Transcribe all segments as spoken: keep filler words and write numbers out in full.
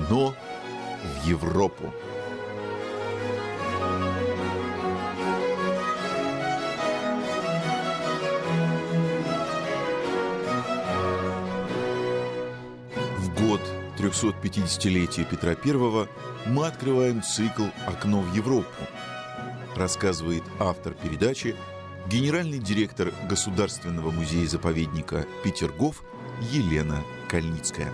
окно в Европу. В год трехсотпятидесятилетия Петра Первого мы открываем цикл «Окно в Европу», рассказывает автор передачи, генеральный директор Государственного музея-заповедника Петергоф Елена Кальницкая.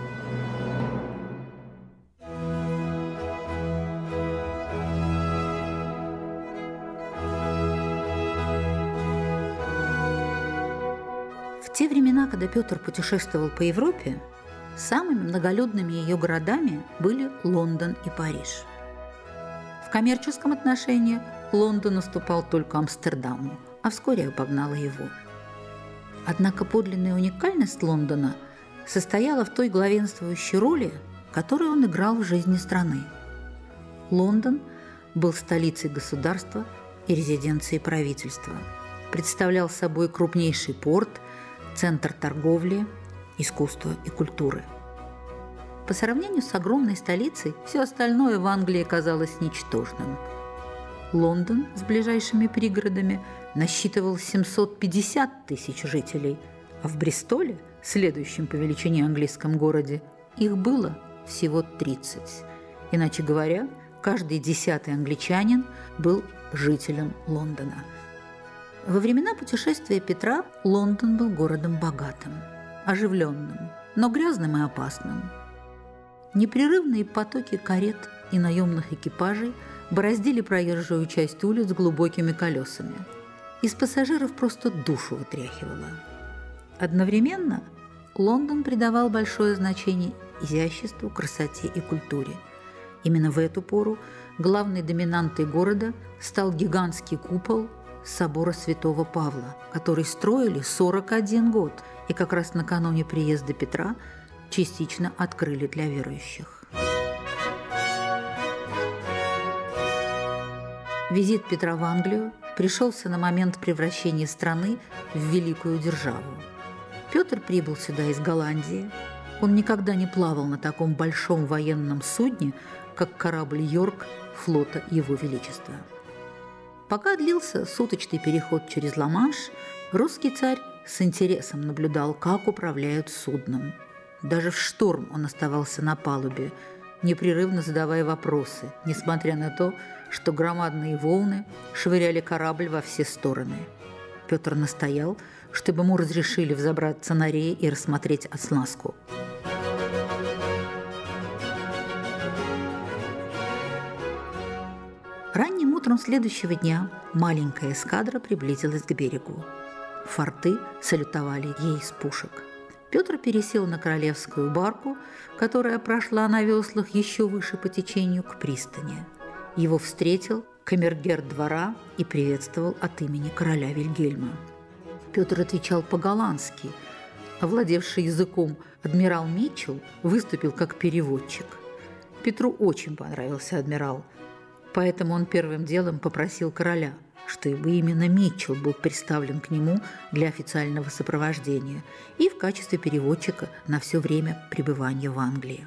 В те времена, когда Петр путешествовал по Европе, самыми многолюдными ее городами были Лондон и Париж. В коммерческом отношении Лондон уступал только Амстердаму, а вскоре обогнала его. Однако подлинная уникальность Лондона состояла в той главенствующей роли, которую он играл в жизни страны. Лондон был столицей государства и резиденцией правительства, представлял собой крупнейший порт, центр торговли, искусства и культуры. По сравнению с огромной столицей, все остальное в Англии казалось ничтожным. Лондон с ближайшими пригородами насчитывал семьсот пятьдесят тысяч жителей, а в Бристоле, следующем по величине английском городе, их было всего тридцать. Иначе говоря, каждый десятый англичанин был жителем Лондона. Во времена путешествия Петра Лондон был городом богатым, оживленным, но грязным и опасным. Непрерывные потоки карет и наемных экипажей бороздили проезжую часть улиц глубокими колесами. Из пассажиров просто душу вытряхивало. Одновременно Лондон придавал большое значение изяществу, красоте и культуре. Именно в эту пору главной доминантой города стал гигантский купол собора Святого Павла, который строили сорок один год и как раз накануне приезда Петра частично открыли для верующих. Визит Петра в Англию пришелся на момент превращения страны в великую державу. Петр прибыл сюда из Голландии. Он никогда не плавал на таком большом военном судне, как корабль «Йорк» флота Его Величества. Пока длился суточный переход через Ла-Манш, русский царь с интересом наблюдал, как управляют судном. Даже в шторм он оставался на палубе, непрерывно задавая вопросы, несмотря на то, что громадные волны швыряли корабль во все стороны. Петр настоял, чтобы ему разрешили взобраться на рей и рассмотреть оснастку. Ранним утром следующего дня маленькая эскадра приблизилась к берегу. Форты салютовали ей из пушек. Петр пересел на королевскую барку, которая прошла на веслах еще выше по течению к пристани. Его встретил камергер двора и приветствовал от имени короля Вильгельма. Петр отвечал по-голландски. Овладевший языком адмирал Митчелл выступил как переводчик. Петру очень понравился адмирал, поэтому он первым делом попросил короля, чтобы именно Митчелл был представлен к нему для официального сопровождения и в качестве переводчика на все время пребывания в Англии.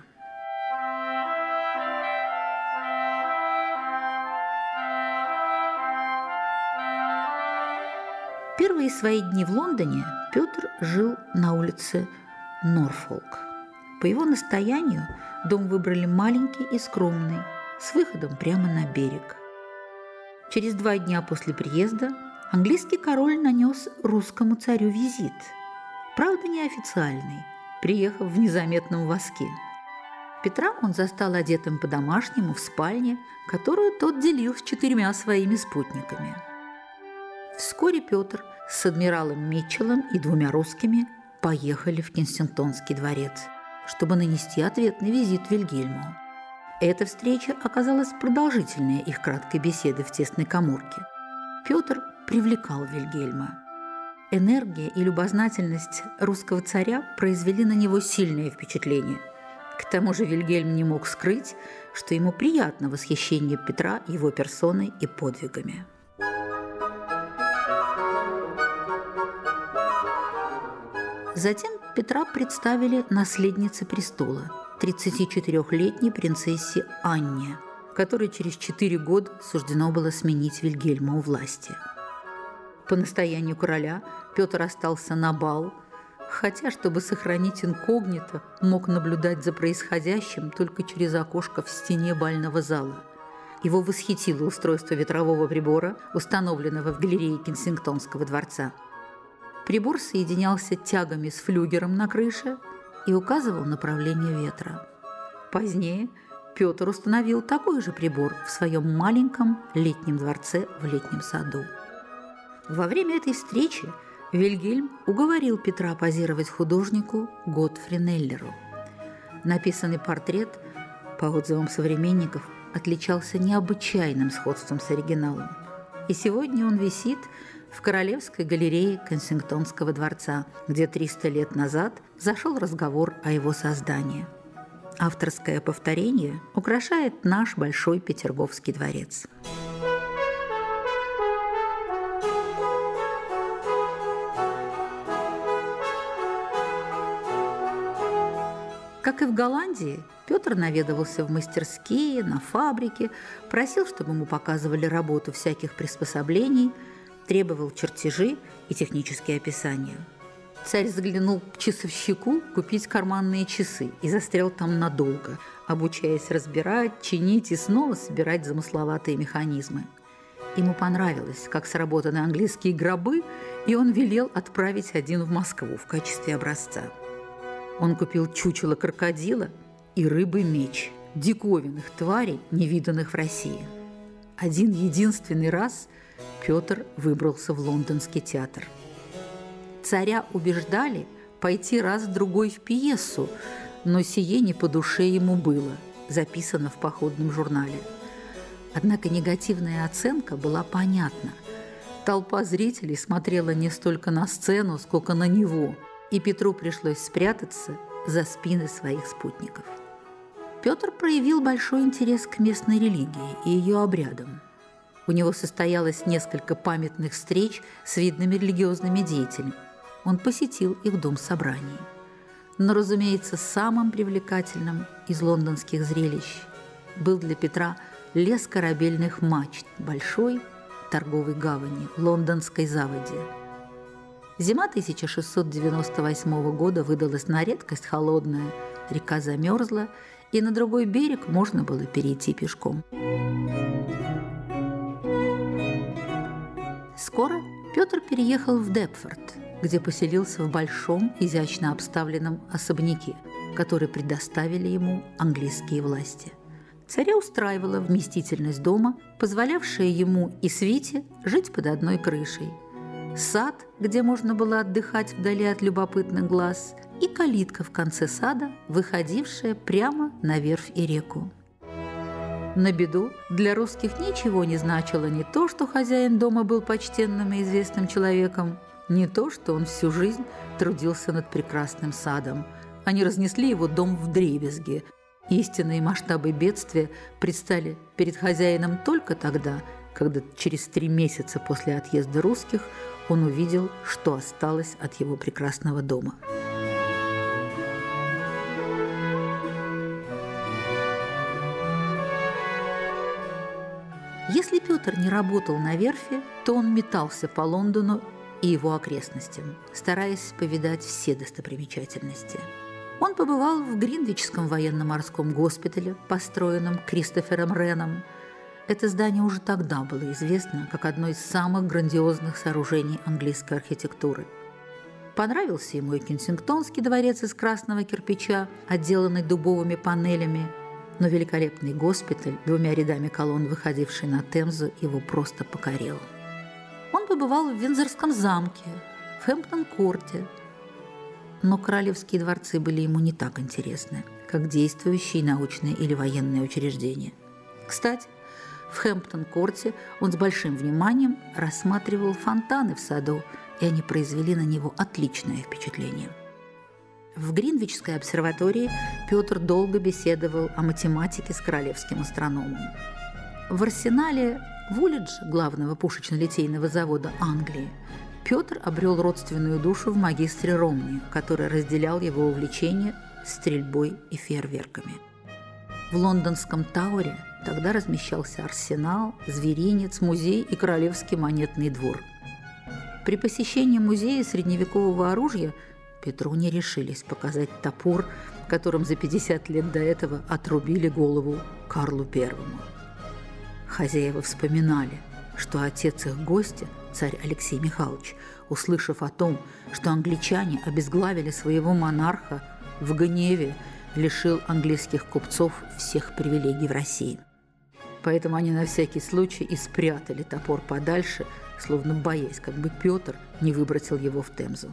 Первые свои дни в Лондоне Петр жил на улице Норфолк. По его настоянию дом выбрали маленький и скромный, с выходом прямо на берег. Через два дня после приезда английский король нанес русскому царю визит, правда неофициальный, приехав в незаметном воске. Петра он застал одетым по-домашнему в спальне, которую тот делил с четырьмя своими спутниками. Вскоре Петр с адмиралом Митчеллом и двумя русскими поехали в Кенсингтонский дворец, чтобы нанести ответный визит Вильгельму. Эта встреча оказалась продолжительнее их краткой беседы в тесной каморке. Петр привлекал Вильгельма. Энергия и любознательность русского царя произвели на него сильное впечатление. К тому же Вильгельм не мог скрыть, что ему приятно восхищение Петра его персоной и подвигами. Затем Петра представили наследнице престола, тридцатичетырёхлетней принцессе Анне, которой через четыре года суждено было сменить Вильгельма у власти. По настоянию короля Петр остался на бал, хотя, чтобы сохранить инкогнито, мог наблюдать за происходящим только через окошко в стене бального зала. Его восхитило устройство ветрового прибора, установленного в галерее Кенсингтонского дворца. Прибор соединялся тягами с флюгером на крыше и указывал направление ветра. Позднее Петр установил такой же прибор в своем маленьком летнем дворце в летнем саду. Во время этой встречи Вильгельм уговорил Петра позировать художнику Готфри Кнеллеру. Написанный портрет, по отзывам современников, отличался необычайным сходством с оригиналом. И сегодня он висит в Королевской галерее Кенсингтонского дворца, где триста лет назад зашел разговор о его создании. Авторское повторение украшает наш Большой Петерговский дворец. Как и в Голландии, Петр наведывался в мастерские, на фабрики, просил, чтобы ему показывали работу всяких приспособлений, требовал чертежи и технические описания. Царь заглянул к часовщику купить карманные часы и застрял там надолго, обучаясь разбирать, чинить и снова собирать замысловатые механизмы. Ему понравилось, как сработаны английские гробы, и он велел отправить один в Москву в качестве образца. Он купил чучело крокодила и рыбы-меч, диковинных тварей, невиданных в России. Один единственный раз Петр выбрался в лондонский театр. Царя убеждали пойти раз-другой в пьесу, но сие не по душе ему было, записано в походном журнале. Однако негативная оценка была понятна. Толпа зрителей смотрела не столько на сцену, сколько на него, и Петру пришлось спрятаться за спины своих спутников. Петр проявил большой интерес к местной религии и ее обрядам. У него состоялось несколько памятных встреч с видными религиозными деятелями. Он посетил их дом собраний. Но, разумеется, самым привлекательным из лондонских зрелищ был для Петра лес корабельных мачт большой торговой гавани, Лондонской заводи. Зима тысяча шестьсот девяносто восьмого года выдалась на редкость холодная, река замерзла, и на другой берег можно было перейти пешком. Скоро Петр переехал в Депфорд, где поселился в большом, изящно обставленном особняке, который предоставили ему английские власти. Царя устраивала вместительность дома, позволявшая ему и свите жить под одной крышей. Сад, где можно было отдыхать вдали от любопытных глаз, и калитка в конце сада, выходившая прямо на верфь и реку. На беду для русских ничего не значило не то, что хозяин дома был почтенным и известным человеком, не то, что он всю жизнь трудился над прекрасным садом. Они разнесли его дом вдребезги. Истинные масштабы бедствия предстали перед хозяином только тогда, когда через три месяца после отъезда русских он увидел, что осталось от его прекрасного дома. Если Петр не работал на верфи, то он метался по Лондону и его окрестностям, стараясь повидать все достопримечательности. Он побывал в Гринвичском военно-морском госпитале, построенном Кристофером Реном. Это здание уже тогда было известно как одно из самых грандиозных сооружений английской архитектуры. Понравился ему и Кенсингтонский дворец из красного кирпича, отделанный дубовыми панелями, но великолепный госпиталь, двумя рядами колонн, выходивший на Темзу, его просто покорил. Он побывал в Виндзорском замке, в Хэмптон-корте, но королевские дворцы были ему не так интересны, как действующие научные или военные учреждения. Кстати, в Хэмптон-корте он с большим вниманием рассматривал фонтаны в саду, и они произвели на него отличное впечатление. В Гринвичской обсерватории Петр долго беседовал о математике с королевским астрономом. В арсенале Вулидж, главного пушечно-литейного завода Англии, Петр обрел родственную душу в магистре Ромни, который разделял его увлечение стрельбой и фейерверками. В лондонском Тауэре тогда размещался арсенал, зверинец, музей и королевский монетный двор. При посещении музея средневекового оружия Петру не решились показать топор, которым за пятьдесят лет до этого отрубили голову Карлу Первому. Хозяева вспоминали, что отец их гостя, царь Алексей Михайлович, услышав о том, что англичане обезглавили своего монарха, в гневе лишил английских купцов всех привилегий в России. Поэтому они на всякий случай и спрятали топор подальше, словно боясь, как бы Петр не выбросил его в Темзу.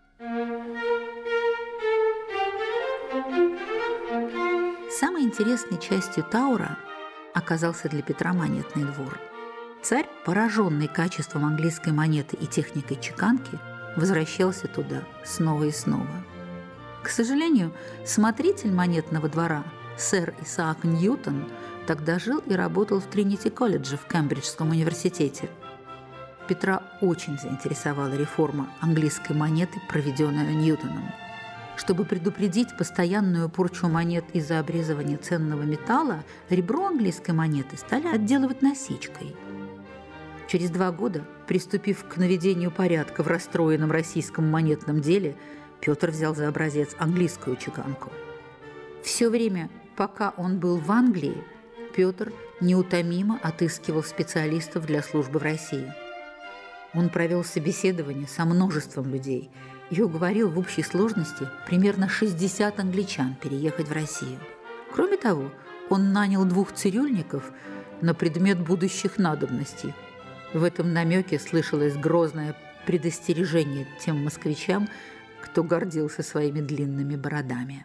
Самой интересной частью Тауэра оказался для Петра монетный двор. Царь, пораженный качеством английской монеты и техникой чеканки, возвращался туда снова и снова. К сожалению, смотритель монетного двора, сэр Исаак Ньютон, тогда жил и работал в Тринити-колледже в Кембриджском университете. Петра очень заинтересовала реформа английской монеты, проведенная Ньютоном. Чтобы предупредить постоянную порчу монет из-за обрезывания ценного металла, ребро английской монеты стали отделывать насечкой. Через два года, приступив к наведению порядка в расстроенном российском монетном деле, Петр взял за образец английскую чеканку. Все время, пока он был в Англии, Петр неутомимо отыскивал специалистов для службы в России. Он провел собеседование со множеством людей и уговорил в общей сложности примерно шестьдесят англичан переехать в Россию. Кроме того, он нанял двух цирюльников на предмет будущих надобностей. В этом намеке слышалось грозное предостережение тем москвичам, кто гордился своими длинными бородами.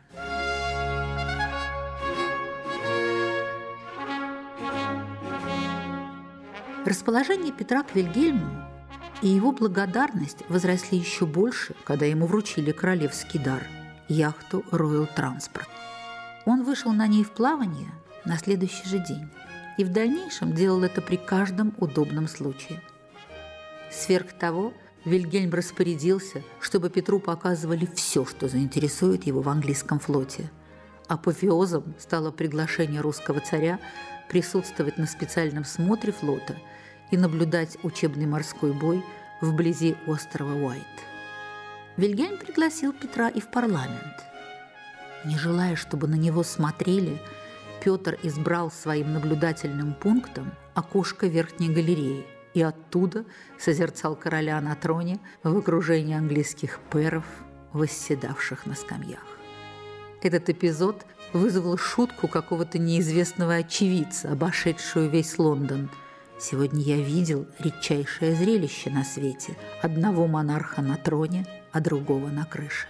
Расположение Петра к Вильгельму и его благодарность возросли еще больше, когда ему вручили королевский дар – яхту Royal Transport. Он вышел на ней в плавание на следующий же день и в дальнейшем делал это при каждом удобном случае. Сверх того, Вильгельм распорядился, чтобы Петру показывали все, что заинтересует его в английском флоте. Апофеозом стало приглашение русского царя присутствовать на специальном смотре флота и наблюдать учебный морской бой вблизи острова Уайт. Вильгельм пригласил Петра и в парламент. Не желая, чтобы на него смотрели, Петр избрал своим наблюдательным пунктом окошко верхней галереи и оттуда созерцал короля на троне в окружении английских пэров, восседавших на скамьях. Этот эпизод вызвал шутку какого-то неизвестного очевидца, обошедшую весь Лондон. «Сегодня я видел редчайшее зрелище на свете – одного монарха на троне, а другого на крыше».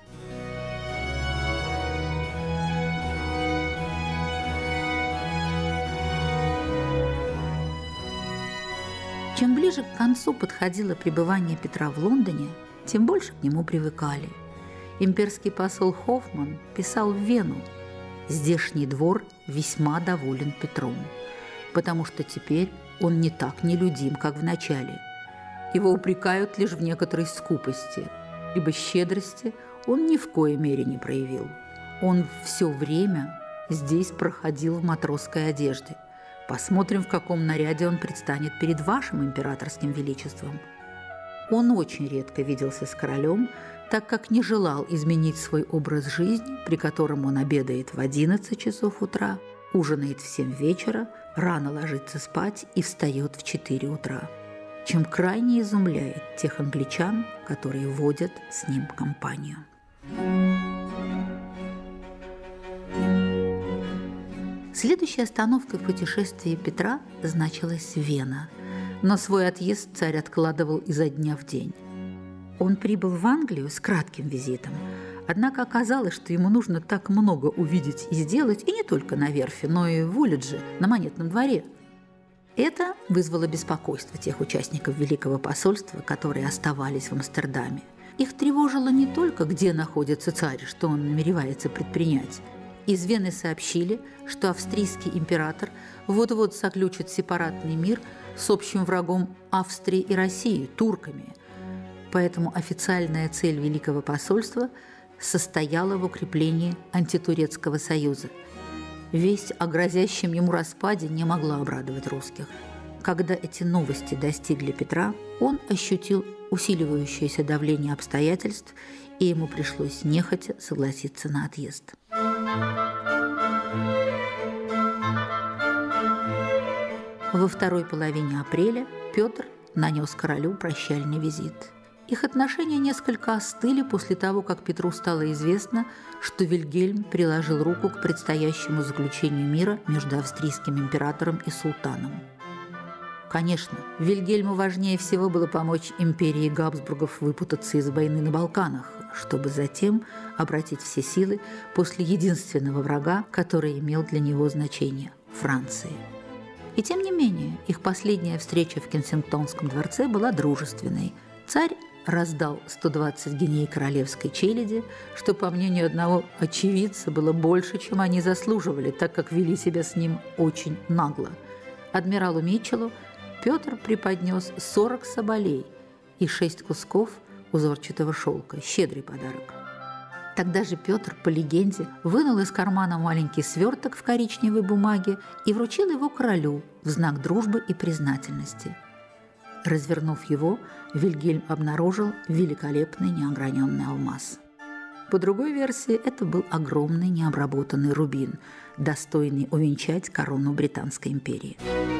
Чем ближе к концу подходило пребывание Петра в Лондоне, тем больше к нему привыкали. Имперский посол Хоффман писал в Вену: «Здешний двор весьма доволен Петром, потому что теперь он не так нелюдим, как в начале. Его упрекают лишь в некоторой скупости, ибо щедрости он ни в коей мере не проявил. Он все время здесь проходил в матросской одежде. Посмотрим, в каком наряде он предстанет перед вашим императорским величеством». Он очень редко виделся с королем, так как не желал изменить свой образ жизни, при котором он обедает в одиннадцать часов утра, ужинает в семь вечера, рано ложится спать и встает в четыре утра, чем крайне изумляет тех англичан, которые водят с ним компанию. Следующей остановкой в путешествии Петра значилась Вена, но свой отъезд царь откладывал изо дня в день. Он прибыл в Англию с кратким визитом, однако оказалось, что ему нужно так много увидеть и сделать, и не только на верфи, но и в Улидже, на монетном дворе. Это вызвало беспокойство тех участников Великого посольства, которые оставались в Амстердаме. Их тревожило не только, где находится царь, что он намеревается предпринять. Из Вены сообщили, что австрийский император вот-вот заключит сепаратный мир с общим врагом Австрии и России – турками. Поэтому официальная цель Великого посольства состояла в укреплении антитурецкого союза. Весть о грозящем ему распаде не могла обрадовать русских. Когда эти новости достигли Петра, он ощутил усиливающееся давление обстоятельств, и ему пришлось нехотя согласиться на отъезд. Во второй половине апреля Петр нанес королю прощальный визит. Их отношения несколько остыли после того, как Петру стало известно, что Вильгельм приложил руку к предстоящему заключению мира между австрийским императором и султаном. Конечно, Вильгельму важнее всего было помочь империи Габсбургов выпутаться из войны на Балканах, чтобы затем обратить все силы после единственного врага, который имел для него значение – Франции. И тем не менее, их последняя встреча в Кенсингтонском дворце была дружественной. Царь раздал сто двадцать гиней королевской челяди, что, по мнению одного очевидца, было больше, чем они заслуживали, так как вели себя с ним очень нагло. Адмиралу Митчеллу Петр преподнес сорок соболей и шесть кусков узорчатого шелка. Щедрый подарок. Тогда же Петр, по легенде, вынул из кармана маленький сверток в коричневой бумаге и вручил его королю в знак дружбы и признательности. Развернув его, Вильгельм обнаружил великолепный неограненный алмаз. По другой версии, это был огромный необработанный рубин, достойный увенчать корону Британской империи.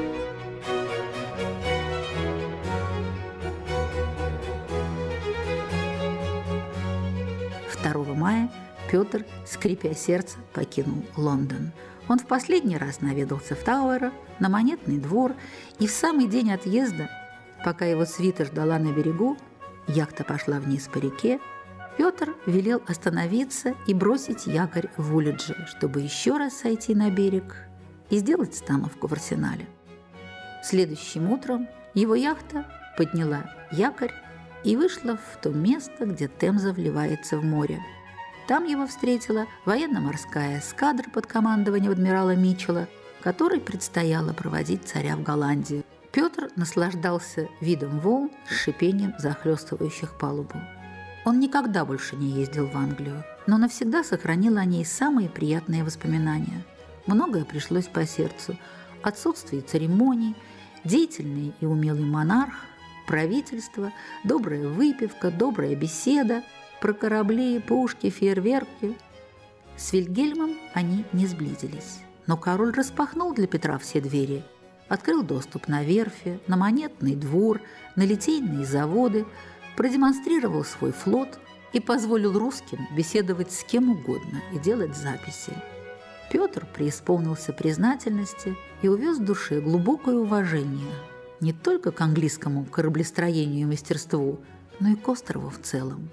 второго мая Петр, скрипя сердце, покинул Лондон. Он в последний раз наведался в Тауэр, на Монетный двор, и в самый день отъезда, пока его свита ждала на берегу, яхта пошла вниз по реке, Петр велел остановиться и бросить якорь в Улидже, чтобы еще раз сойти на берег и сделать становку в арсенале. Следующим утром его яхта подняла якорь и вышла в то место, где Темза вливается в море. Там его встретила военно-морская эскадра под командованием адмирала Митчелла, которой предстояло проводить царя в Голландию. Петр наслаждался видом волн с шипением захлестывающих палубу. Он никогда больше не ездил в Англию, но навсегда сохранил о ней самые приятные воспоминания. Многое пришлось по сердцу. Отсутствие церемоний, деятельный и умелый монарх, правительство, добрая выпивка, добрая беседа, про корабли, пушки, фейерверки. С Вильгельмом они не сблизились, но король распахнул для Петра все двери, открыл доступ на верфи, на Монетный двор, на литейные заводы, продемонстрировал свой флот и позволил русским беседовать с кем угодно и делать записи. Петр преисполнился признательности и увез в душе глубокое уважение не только к английскому кораблестроению и мастерству, но и к острову в целом.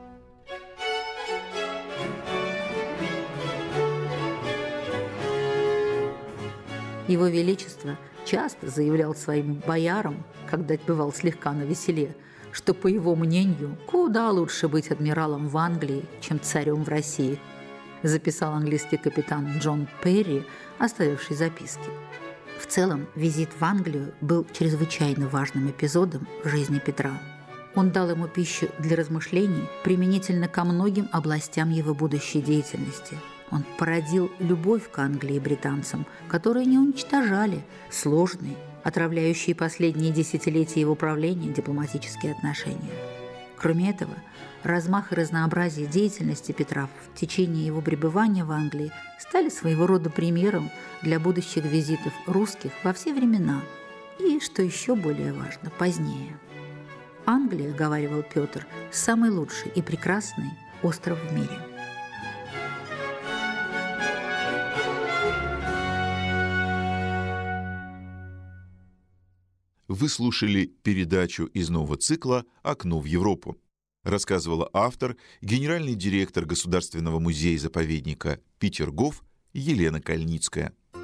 Его Величество часто заявлял своим боярам, когда бывал слегка навеселе, что, по его мнению, куда лучше быть адмиралом в Англии, чем царем в России, записал английский капитан Джон Перри, оставивший записки. В целом, визит в Англию был чрезвычайно важным эпизодом в жизни Петра. Он дал ему пищу для размышлений применительно ко многим областям его будущей деятельности. Он породил любовь к Англии и британцам, которые не уничтожали сложные, отравляющие последние десятилетия его правления дипломатические отношения. Кроме этого, размах и разнообразие деятельности Петра в течение его пребывания в Англии стали своего рода примером для будущих визитов русских во все времена и, что еще более важно, позднее. Англия, говаривал Петр, самый лучший и прекрасный остров в мире. Вы слушали передачу из нового цикла «Окно в Европу». Рассказывала автор, генеральный директор Государственного музея-заповедника Петергоф Елена Кальницкая.